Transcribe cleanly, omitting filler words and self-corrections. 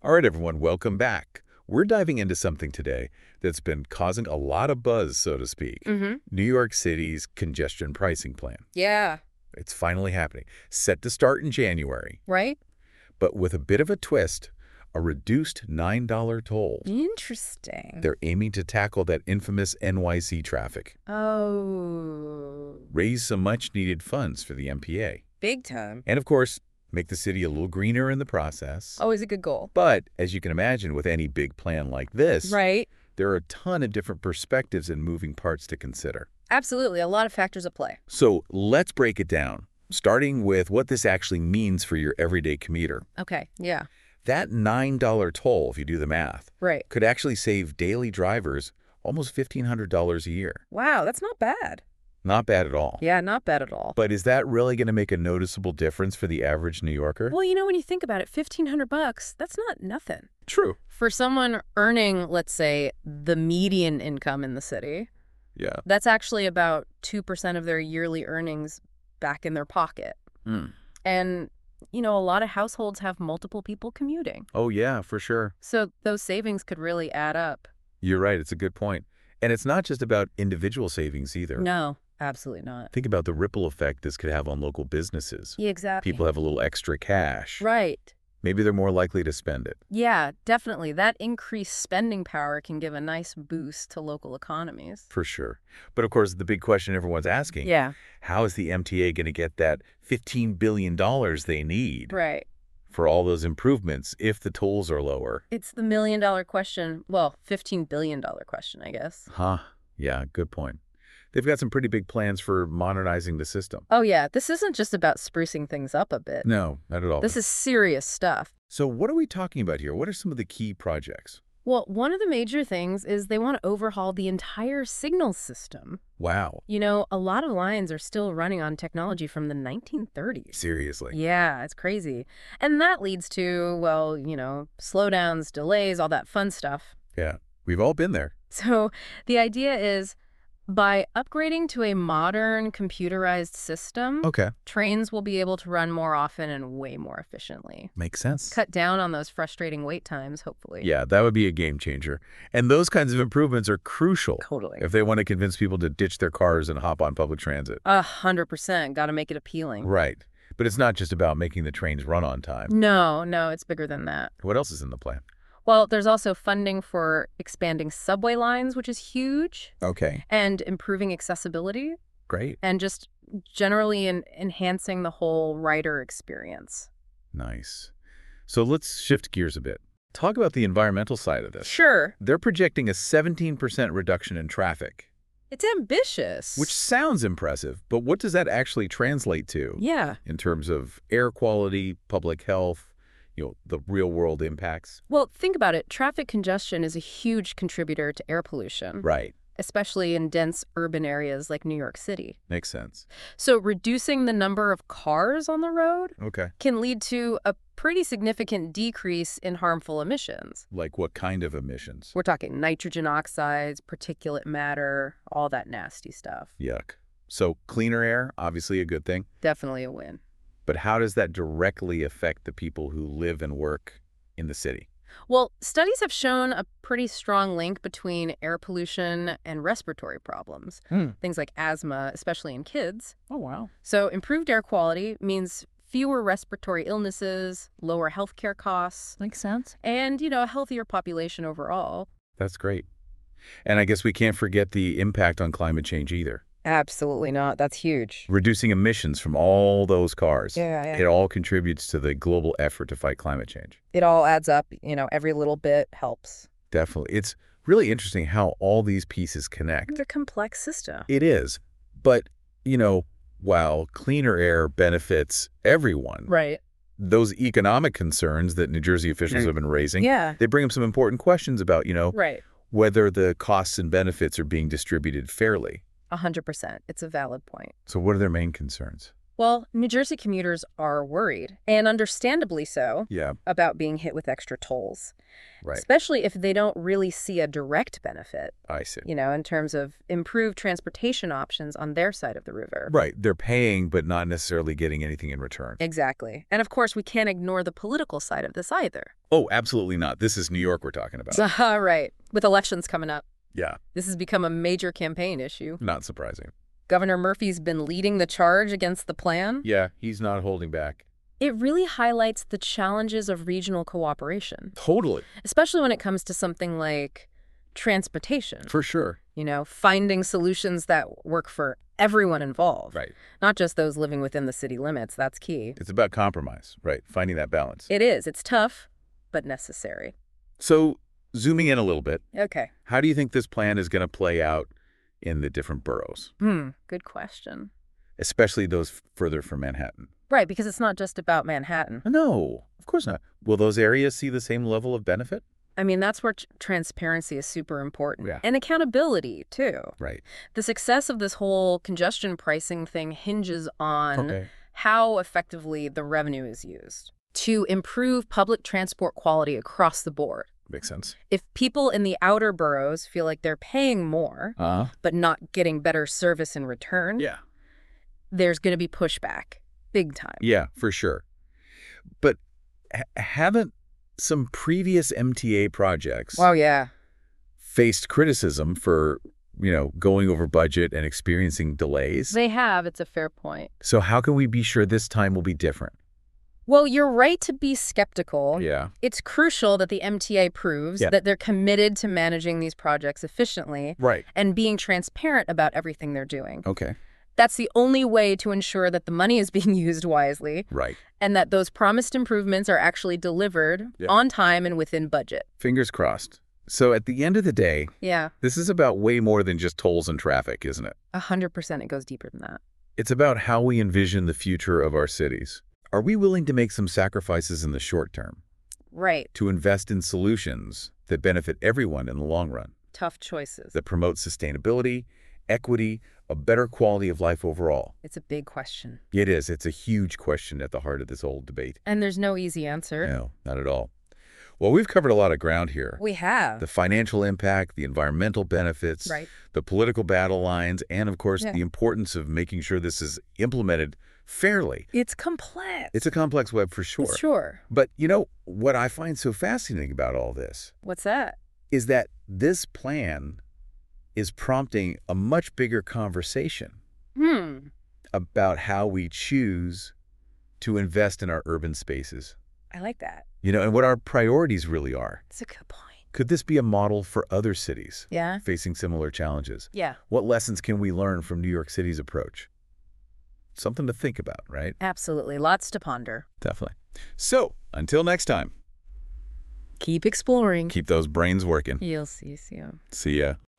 All right, everyone, welcome back. We're diving into something today that's been causing a lot of buzz, so to speak. New York City's congestion pricing plan. Yeah. It's finally happening, set to start in January, Right? but with a bit of a twist, a reduced $9 toll. Interesting. They're aiming to tackle that infamous NYC traffic, Oh. raise some much-needed funds for the MPA, Big time. and, of course, make the city a little greener in the process. Always a good goal. But, as you can imagine, with any big plan like this, Right. there are a ton of different perspectives and moving parts to consider. Absolutely. A lot of factors at play. So let's break it down, starting with what this actually means for your everyday commuter. Okay. Yeah. That $9 toll, if you do the math, Right. could actually save daily drivers almost $1,500 a year. Wow. That's not bad. Not bad at all. Yeah. Not bad at all. But is that really going to make a noticeable difference for the average New Yorker? Well, when you think about it, $1,500, that's not nothing. True. For someone earning, let's say, the median income in the city, Yeah. that's actually about 2% of their yearly earnings back in their pocket. And, a lot of households have multiple people commuting. Oh, yeah, for sure. So those savings could really add up. You're right. It's a good point. And it's not just about individual savings either. No, absolutely not. Think about the ripple effect this could have on local businesses. Yeah, exactly. People have a little extra cash. Right. Maybe they're more likely to spend it. Yeah, definitely. That increased spending power can give a nice boost to local economies. For sure. But of course, the big question everyone's asking, Yeah. how is the MTA going to get that $15 billion they need Right. for all those improvements if the tolls are lower? It's the million-dollar question. Well, $15 billion question, I guess. Huh. Yeah, good point. They've got some pretty big plans for modernizing the system. Oh, yeah. This isn't just about sprucing things up a bit. No, not at all. This is serious stuff. So what are we talking about here? What are some of the key projects? Well, one of the major things is they want to overhaul the entire signal system. Wow. A lot of lines are still running on technology from the 1930s. Seriously. Yeah, it's crazy. And that leads to, slowdowns, delays, all that fun stuff. Yeah, we've all been there. So the idea is by upgrading to a modern computerized system, Okay. trains will be able to run more often and way more efficiently. Makes sense. Cut down on those frustrating wait times, hopefully. Yeah, that would be a game changer. And those kinds of improvements are crucial Totally. if they want to convince people to ditch their cars and hop on public transit. 100%. Got to make it appealing. Right. But it's not just about making the trains run on time. No, it's bigger than that. What else is in the plan? Well, there's also funding for expanding subway lines, which is huge, Okay. and improving accessibility, Great. and just generally enhancing the whole rider experience. Nice. So let's shift gears a bit. Talk about the environmental side of this. Sure. They're projecting a 17% reduction in traffic, It's ambitious. which sounds impressive, but what does that actually translate to Yeah. in terms of air quality, public health, the real-world impacts? Well, think about it. Traffic congestion is a huge contributor to air pollution, Right. especially in dense urban areas like New York City. Makes sense. So reducing the number of cars on the road Okay. can lead to a pretty significant decrease in harmful emissions. Like what kind of emissions? We're talking nitrogen oxides, particulate matter, all that nasty stuff. Yuck. So cleaner air, obviously a good thing. Definitely a win. But how does that directly affect the people who live and work in the city? Well, studies have shown a pretty strong link between air pollution and respiratory problems, things like asthma, especially in kids. Oh, wow. So improved air quality means fewer respiratory illnesses, lower healthcare costs, Makes sense. and, a healthier population overall. That's great. And I guess we can't forget the impact on climate change either. Absolutely not. That's huge. Reducing emissions from all those cars. Yeah. It all contributes to the global effort to fight climate change. It all adds up. Every little bit helps. Definitely. It's really interesting how all these pieces connect. It's a complex system. It is. But, while cleaner air benefits everyone, Right. those economic concerns that New Jersey officials have been raising, Yeah. they bring up some important questions about, Right. whether the costs and benefits are being distributed fairly. 100%. It's a valid point. So what are their main concerns? Well, New Jersey commuters are worried, and understandably so, Yeah, about being hit with extra tolls, right. especially if they don't really see a direct benefit, I see. in terms of improved transportation options on their side of the river. Right. They're paying, but not necessarily getting anything in return. Exactly. And of course, we can't ignore the political side of this either. Oh, absolutely not. This is New York we're talking about. Right. With elections coming up, Yeah, this has become a major campaign issue. not surprising. Governor Murphy's been leading the charge against the plan. Yeah, he's not holding back. It really highlights the challenges of regional cooperation, Totally. especially when it comes to something like transportation. For sure. Finding solutions that work for everyone involved. Right. Not just those living within the city limits. That's key. It's about compromise, right? Finding that balance. It is. It's tough, but necessary. So, zooming in a little bit, Okay. how do you think this plan is going to play out in the different boroughs, Good question. especially those further from Manhattan? Right, because it's not just about Manhattan. No, of course not. Will those areas see the same level of benefit? I mean, that's where transparency is super important. Yeah. And accountability, too. Right. The success of this whole congestion pricing thing hinges on Okay. how effectively the revenue is used to improve public transport quality across the board. Makes sense. If people in the outer boroughs feel like they're paying more, but not getting better service in return, Yeah. there's going to be pushback. Big time. Yeah, for sure. But haven't some previous MTA projects Oh, yeah. faced criticism for, going over budget and experiencing delays? They have. It's a fair point. So how can we be sure this time will be different? Well, you're right to be skeptical. Yeah. It's crucial that the MTA proves that they're committed to managing these projects efficiently Right. and being transparent about everything they're doing. Okay. That's the only way to ensure that the money is being used wisely Right. and that those promised improvements are actually delivered on time and within budget. Fingers crossed. So at the end of the day, Yeah, this is about way more than just tolls and traffic, isn't it? 100% it goes deeper than that. It's about how we envision the future of our cities. Are we willing to make some sacrifices in the short term Right. to invest in solutions that benefit everyone in the long run, Tough choices. that promote sustainability, equity, a better quality of life overall? It's a big question. It is. It's a huge question at the heart of this whole debate. And there's no easy answer. No, not at all. Well, we've covered a lot of ground here. We have. The financial impact, the environmental benefits, Right. the political battle lines, and of course, Yeah. the importance of making sure this is implemented fairly. It's complex. It's a complex web for sure. Sure. But what I find so fascinating about all this What's that? is that this plan is prompting a much bigger conversation about how we choose to invest in our urban spaces, I like that. and what our priorities really are. It's a good point. Could this be a model for other cities Yeah? facing similar challenges? Yeah, What lessons can we learn from New York City's approach? Something to think about, right? absolutely. Lots to ponder. Definitely. So, until next time, Keep exploring. keep those brains working. You'll see soon. See ya.